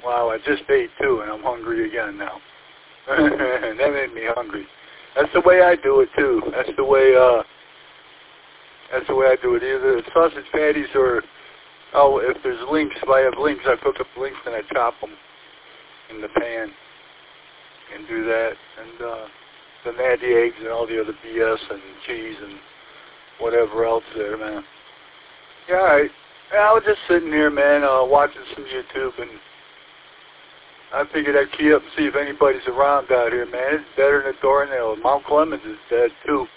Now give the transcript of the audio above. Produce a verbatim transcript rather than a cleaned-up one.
Wow, I just ate too, and I'm hungry again now. And that made me hungry. That's the way I do it too. That's the way. Uh, that's the way I do it. Either sausage patties or, oh, if there's links, if I have links, I cook up links and I chop them in the pan and do that. And uh, then add the eggs and all the other B S and cheese and whatever else there, man. Yeah, all right. I was just sitting here, man, uh, watching some YouTube, and I figured I'd key up and see if anybody's around out here, man. It's better than a doornail. Mount Clemens is dead, too.